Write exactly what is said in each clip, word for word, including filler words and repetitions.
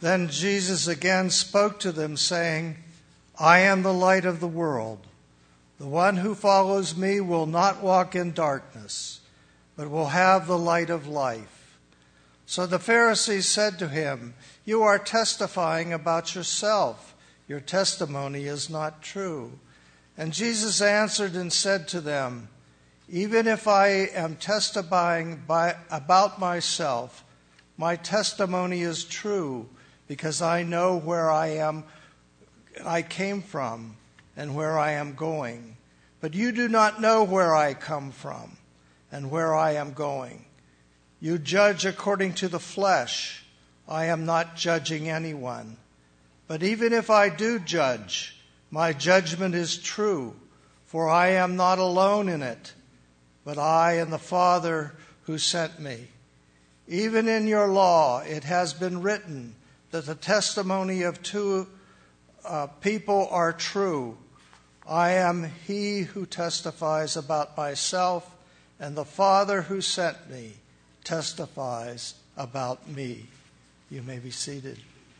Then Jesus again spoke to them, saying, I am the light of the world. The one who follows me will not walk in darkness, but will have the light of life. So the Pharisees said to him, You are testifying about yourself. Your testimony is not true. And Jesus answered and said to them, Even if I am testifying by, about myself, my testimony is true, because I know where I am, I came from, and where I am going. But you do not know where I come from and where I am going. You judge according to the flesh. I am not judging anyone. But even if I do judge, my judgment is true, for I am not alone in it, but I and the Father who sent me. Even in your law it has been written that the testimony of two uh, people are true. I am he who testifies about myself, and the Father who sent me testifies about me. You may be seated.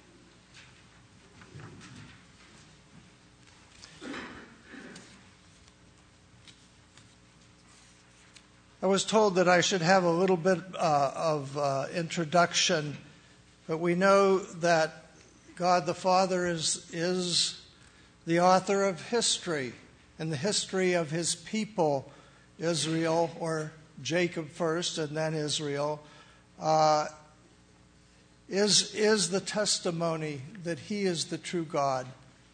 I was told that I should have a little bit uh, of uh, introduction, but we know that God the Father is, is the author of history, and the history of his people, Israel, or Jacob first and then Israel, uh, is, is the testimony that he is the true God.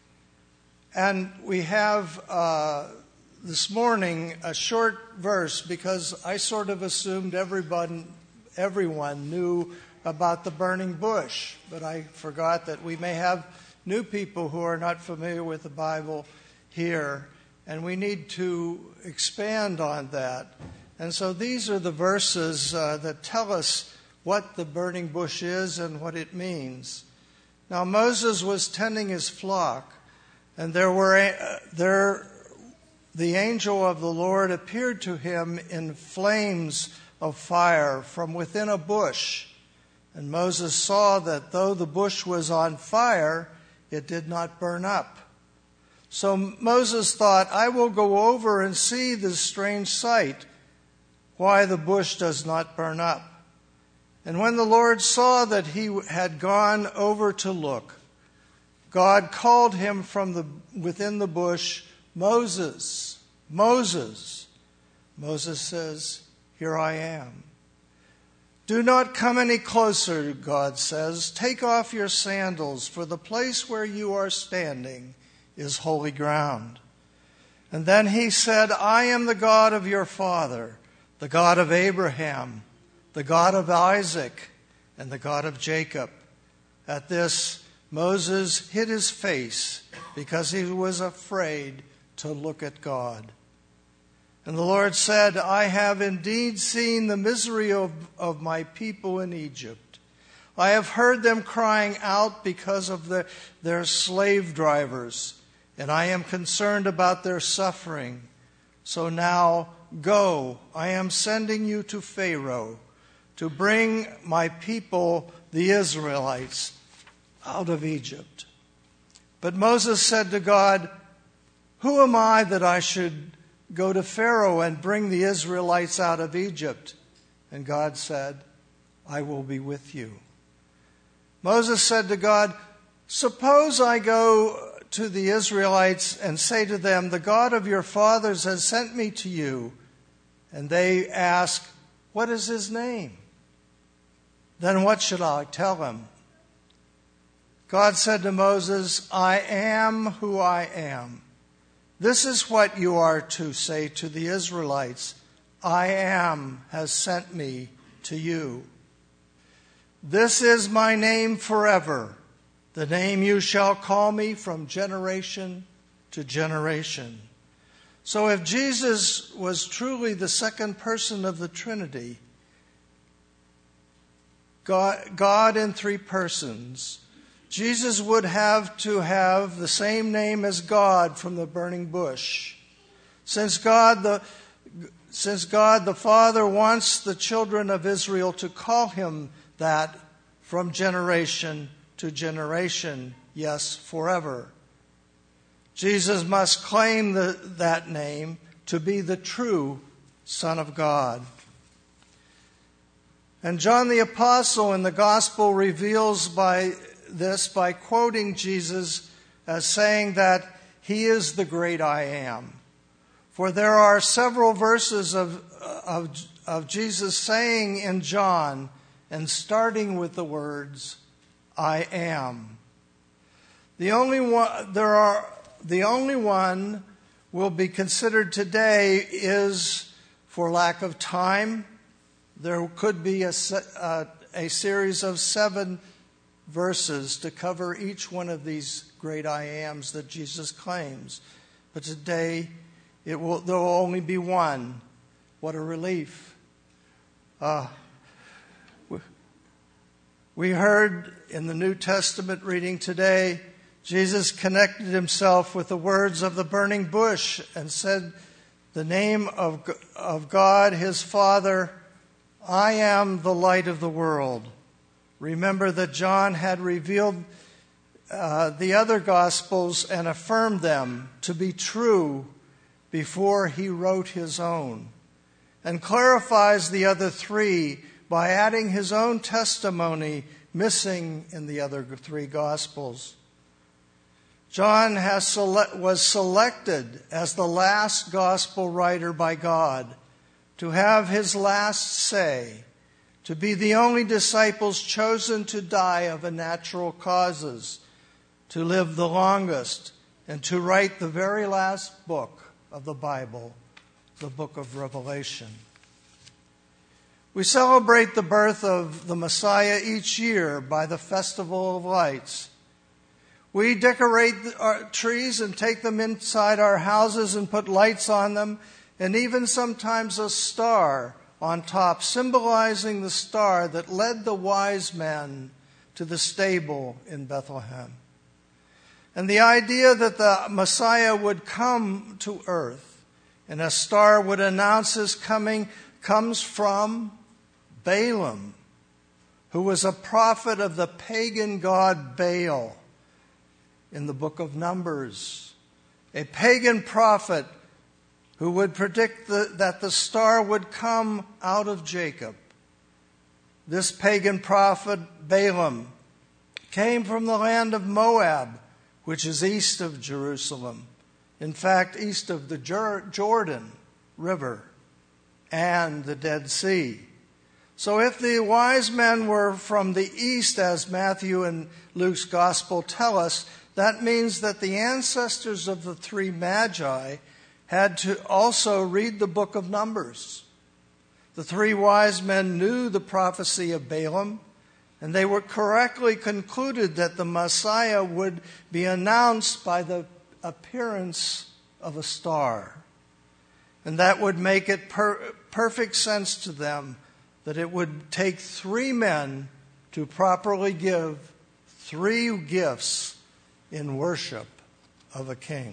And we have uh, this morning a short verse, because I sort of assumed everyone, everyone knew about the burning bush, but I forgot that we may have new people who are not familiar with the Bible here, and we need to expand on that. And so these are the verses uh, that tell us what the burning bush is and what it means. Now Moses was tending his flock, and there were uh, there the angel of the Lord appeared to him in flames of fire from within a bush. And Moses saw that though the bush was on fire, it did not burn up. So Moses thought, I will go over and see this strange sight, why the bush does not burn up. And when the Lord saw that he had gone over to look, God called him from the within the bush, Moses, Moses. Moses says, Here I am. Do not come any closer, God says. Take off your sandals, for the place where you are standing is holy ground. And then he said, I am the God of your father, the God of Abraham, the God of Isaac, and the God of Jacob. At this, Moses hid his face because he was afraid to look at God. And the Lord said, I have indeed seen the misery of, of my people in Egypt. I have heard them crying out because of the, their slave drivers, and I am concerned about their suffering. So now go, I am sending you to Pharaoh to bring my people, the Israelites, out of Egypt. But Moses said to God, Who am I that I should go to Pharaoh and bring the Israelites out of Egypt? And God said, I will be with you. Moses said to God, Suppose I go to the Israelites and say to them, The God of your fathers has sent me to you. And they ask, What is his name? Then what should I tell them? God said to Moses, I am who I am. This is what you are to say to the Israelites. I am has sent me to you. This is my name forever, the name you shall call me from generation to generation. So if Jesus was truly the second person of the Trinity, God, God in three persons, Jesus would have to have the same name as God from the burning bush. Since God the, since God the Father wants the children of Israel to call him that from generation to generation, yes, forever. Jesus must claim the, that name to be the true Son of God. And John the Apostle in the Gospel reveals by this by quoting Jesus as saying that he is the great I am. For there are several verses of, of, of Jesus saying in John and starting with the words, I am. The only one, there are, the only one will be considered today is, for lack of time, there could be a, uh, a series of seven verses to cover each one of these great I ams that Jesus claims. But today, it will, there will only be one. What a relief. Uh, we heard in the New Testament reading today, Jesus connected himself with the words of the burning bush and said, the name of, of God, his Father, I am the light of the world. Remember that John had revealed uh, the other Gospels and affirmed them to be true before he wrote his own, and clarifies the other three by adding his own testimony missing in the other three Gospels. John has sele- was selected as the last Gospel writer by God to have his last say, to be the only disciples chosen to die of unnatural causes, to live the longest, and to write the very last book of the Bible, the book of Revelation. We celebrate the birth of the Messiah each year by the Festival of Lights. We decorate our trees and take them inside our houses and put lights on them, and even sometimes a star on top, symbolizing the star that led the wise men to the stable in Bethlehem. And the idea that the Messiah would come to earth and a star would announce his coming comes from Balaam, who was a prophet of the pagan god Baal in the book of Numbers. A pagan prophet who would predict the, that the star would come out of Jacob. This pagan prophet, Balaam, came from the land of Moab, which is east of Jerusalem. In fact, east of the Jordan River and the Dead Sea. So if the wise men were from the east, as Matthew and Luke's gospel tell us, that means that the ancestors of the three magi had to also read the book of Numbers. The three wise men knew the prophecy of Balaam, and they were correctly concluded that the Messiah would be announced by the appearance of a star. And that would make it per- perfect sense to them that it would take three men to properly give three gifts in worship of a king.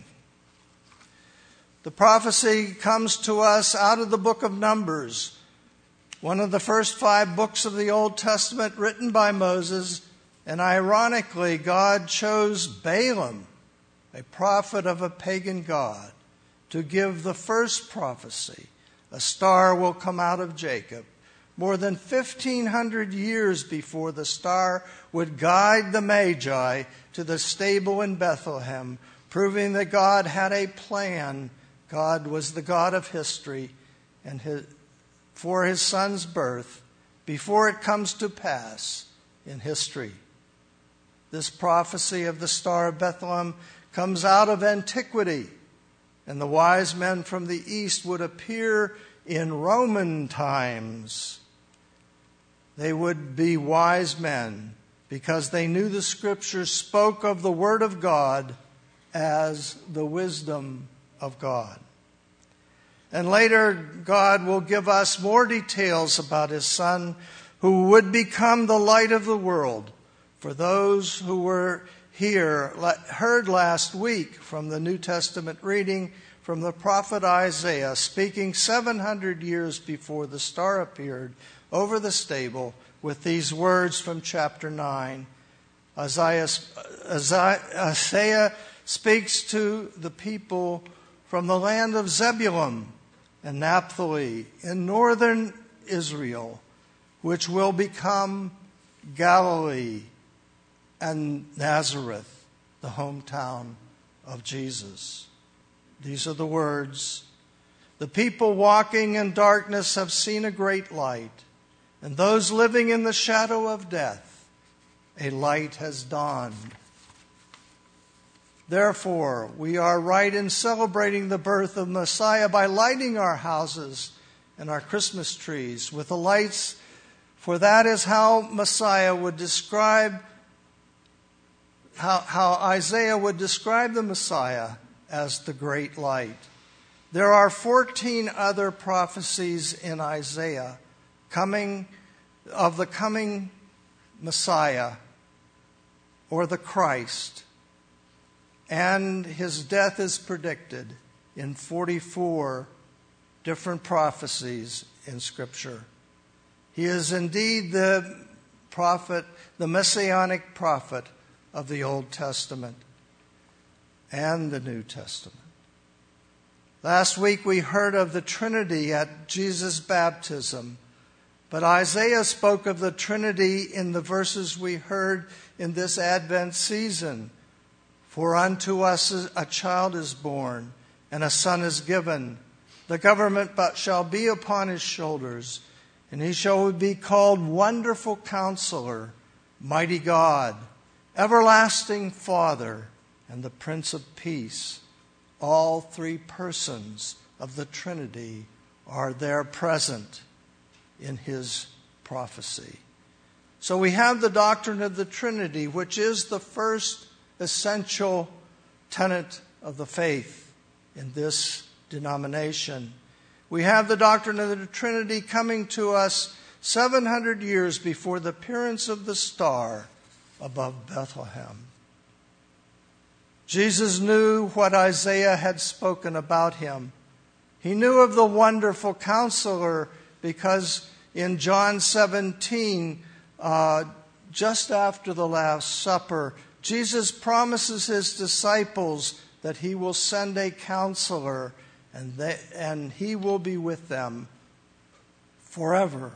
The prophecy comes to us out of the book of Numbers, one of the first five books of the Old Testament written by Moses. And ironically, God chose Balaam, a prophet of a pagan god, to give the first prophecy. A star will come out of Jacob. More than fifteen hundred years before the star would guide the Magi to the stable in Bethlehem, proving that God had a plan. God was the God of history, and his, for his son's birth, before it comes to pass in history. This prophecy of the Star of Bethlehem comes out of antiquity, and the wise men from the east would appear in Roman times. They would be wise men because they knew the Scriptures spoke of the Word of God as the wisdom of God. And later, God will give us more details about his Son, who would become the light of the world. For those who were here, heard last week from the New Testament reading from the prophet Isaiah, speaking seven hundred years before the star appeared over the stable, with these words from chapter nine. Isaiah, Isaiah speaks to the people from the land of Zebulun and Naphtali in northern Israel, which will become Galilee and Nazareth, the hometown of Jesus. These are the words. The people walking in darkness have seen a great light, and those living in the shadow of death, a light has dawned. Therefore, we are right in celebrating the birth of Messiah by lighting our houses and our Christmas trees with the lights, for that is how Messiah would describe, how, how Isaiah would describe the Messiah as the great light. There are fourteen other prophecies in Isaiah coming of the coming Messiah or the Christ, and his death is predicted in forty-four different prophecies in Scripture. He is indeed the prophet, the messianic prophet of the Old Testament and the New Testament. Last week we heard of the Trinity at Jesus' baptism, but Isaiah spoke of the Trinity in the verses we heard in this Advent season. For unto us a child is born, and a son is given. The government shall be upon his shoulders, and he shall be called Wonderful Counselor, Mighty God, Everlasting Father, and the Prince of Peace. All three persons of the Trinity are there present in his prophecy. So we have the doctrine of the Trinity, which is the first essential tenet of the faith in this denomination. We have the doctrine of the Trinity coming to us seven hundred years before the appearance of the star above Bethlehem. Jesus knew what Isaiah had spoken about him. He knew of the wonderful counselor because in John seventeen, uh, just after the Last Supper, Jesus promises his disciples that he will send a counselor and, they, and he will be with them forever.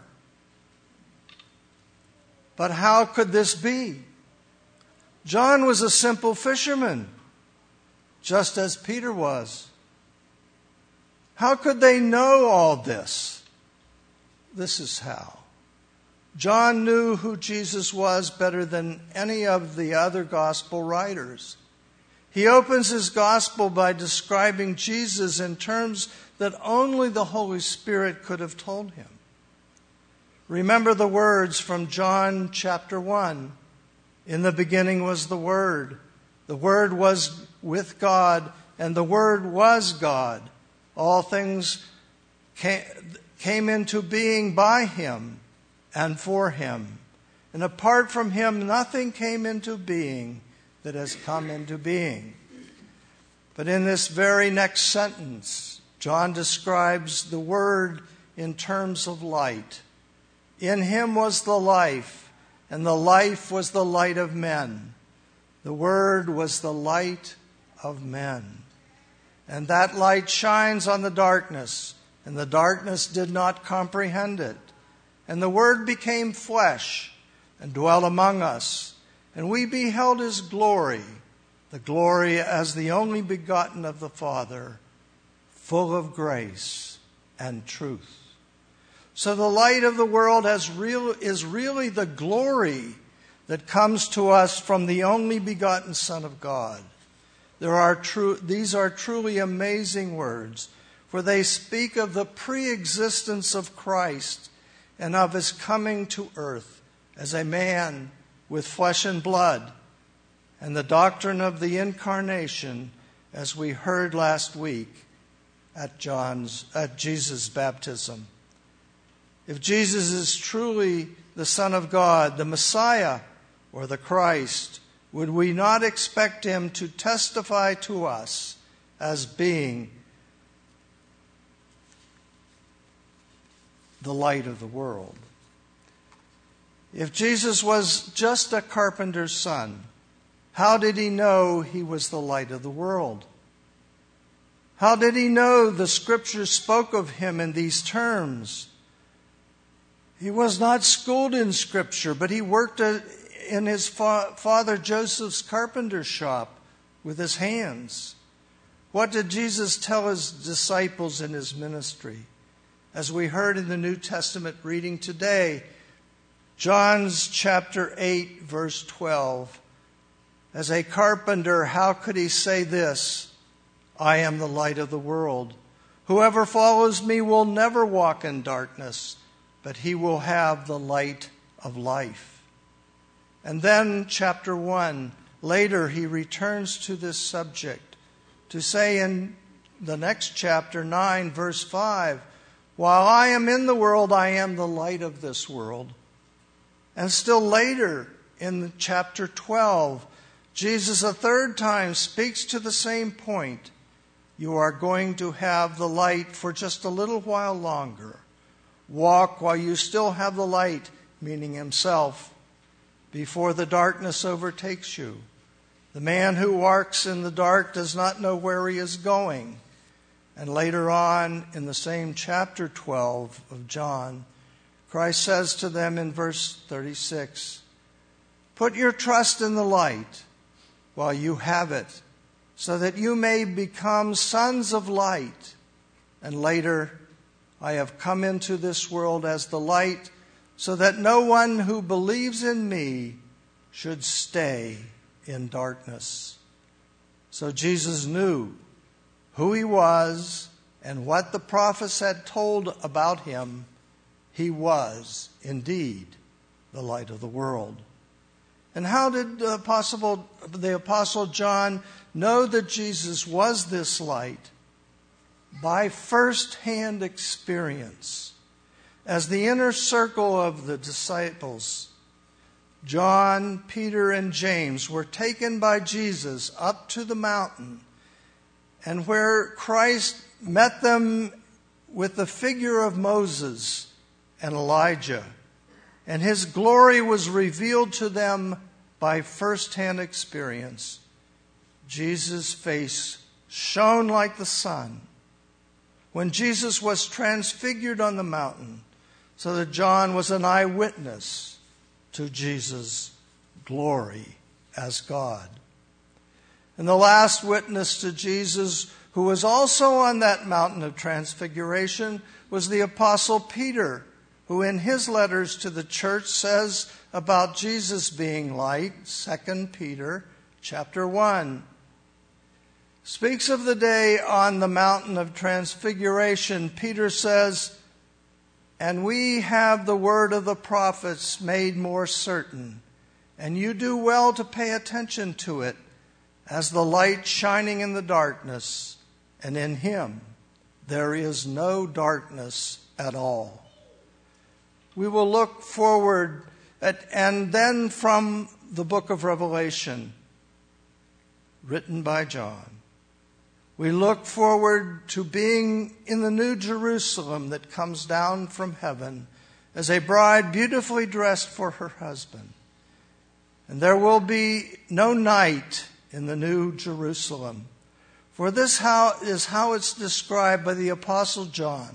But how could this be? John was a simple fisherman, just as Peter was. How could they know all this? This is how. John knew who Jesus was better than any of the other gospel writers. He opens his gospel by describing Jesus in terms that only the Holy Spirit could have told him. Remember the words from John chapter one. In the beginning was the Word. The Word was with God, and the Word was God. All things came into being by him and for him. And apart from him, nothing came into being that has come into being. But in this very next sentence, John describes the Word in terms of light. In him was the life, and the life was the light of men. The Word was the light of men. And that light shines on the darkness, and the darkness did not comprehend it. And the Word became flesh and dwelt among us, and we beheld his glory, the glory as the only begotten of the Father, full of grace and truth. So the light of the world has real, is really the glory that comes to us from the only begotten Son of God. There are true, these are truly amazing words, for they speak of the pre-existence of Christ and of his coming to earth as a man with flesh and blood, and the doctrine of the incarnation, as we heard last week at John's at Jesus' baptism. If Jesus is truly the Son of God, the Messiah, or the Christ, would we not expect him to testify to us as being the light of the world? If Jesus was just a carpenter's son, how did he know he was the light of the world? How did he know the Scripture spoke of him in these terms? He was not schooled in Scripture, but he worked in his fa- father Joseph's carpenter shop with his hands. What did Jesus tell his disciples in his ministry? As we heard in the New Testament reading today, John's chapter eight, verse twelve. As a carpenter, how could he say this? I am the light of the world. Whoever follows me will never walk in darkness, but he will have the light of life. And then chapter one, later he returns to this subject to say in the next chapter, nine, verse five, while I am in the world, I am the light of this world. And still later in chapter twelve, Jesus a third time speaks to the same point. You are going to have the light for just a little while longer. Walk while you still have the light, meaning himself, before the darkness overtakes you. The man who walks in the dark does not know where he is going. And later on in the same chapter twelve of John, Christ says to them in verse thirty-six, put your trust in the light while you have it, so that you may become sons of light. And later, I have come into this world as the light, so that no one who believes in me should stay in darkness. So Jesus knew who he was and what the prophets had told about him. He was indeed the light of the world. And how did the apostle, the apostle John know that Jesus was this light? By first-hand experience. As the inner circle of the disciples, John, Peter, and James were taken by Jesus up to the mountain, and where Christ met them with the figure of Moses and Elijah, and his glory was revealed to them by first-hand experience. Jesus' face shone like the sun when Jesus was transfigured on the mountain, so that John was an eyewitness to Jesus' glory as God. And the last witness to Jesus, who was also on that mountain of transfiguration, was the apostle Peter, who in his letters to the church says about Jesus being light, Second Peter chapter one. Speaks of the day on the mountain of transfiguration. Peter says, and we have the word of the prophets made more certain, and you do well to pay attention to it as the light shining in the darkness, and in him there is no darkness at all. We will look forward at, and then from the book of Revelation, written by John, we look forward to being in the new Jerusalem that comes down from heaven as a bride beautifully dressed for her husband. And there will be no night in the new Jerusalem. For this how, is how it's described by the Apostle John.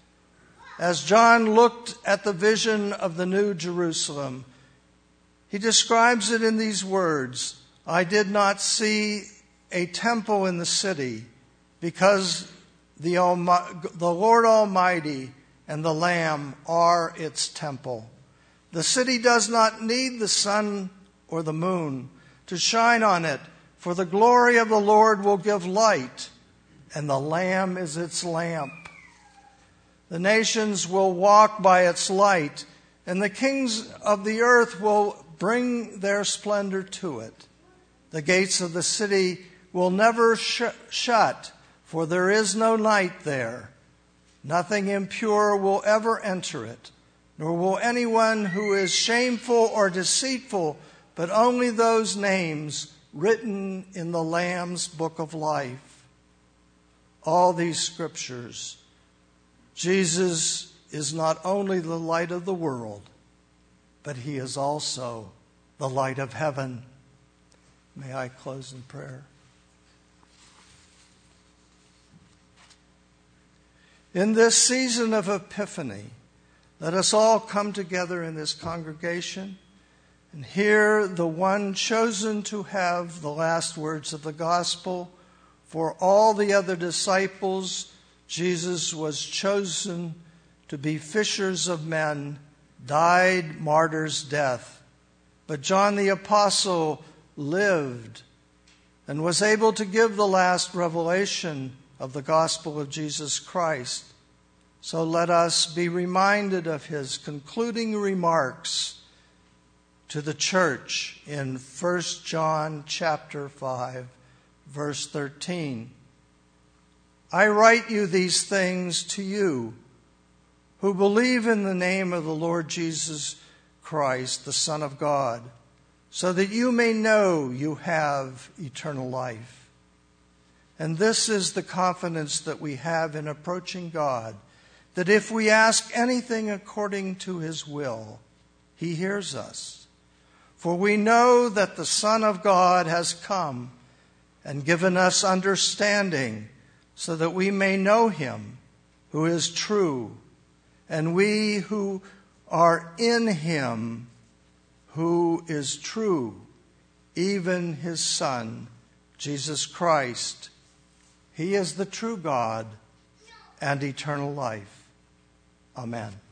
As John looked at the vision of the new Jerusalem, he describes it in these words, I did not see a temple in the city, because the, Almi- the Lord Almighty and the Lamb are its temple. The city does not need the sun or the moon to shine on it, for the glory of the Lord will give light, and the Lamb is its lamp. The nations will walk by its light, and the kings of the earth will bring their splendor to it. The gates of the city will never sh- shut, for there is no night there. Nothing impure will ever enter it, nor will anyone who is shameful or deceitful, but only those names written in the Lamb's book of life. All these scriptures, Jesus is not only the light of the world, but he is also the light of heaven. May I close in prayer? In this season of Epiphany, let us all come together in this congregation and hear the one chosen to have the last words of the gospel. For all the other disciples, Jesus was chosen to be fishers of men, died martyr's death. But John the Apostle lived and was able to give the last revelation of the gospel of Jesus Christ. So let us be reminded of his concluding remarks to the church in First John chapter five, verse thirteen. I write you these things to you who believe in the name of the Lord Jesus Christ, the Son of God, so that you may know you have eternal life. And this is the confidence that we have in approaching God, that if we ask anything according to his will, he hears us. For we know that the Son of God has come and given us understanding, so that we may know him who is true, and we who are in him who is true, even his Son, Jesus Christ. He is the true God and eternal life. Amen.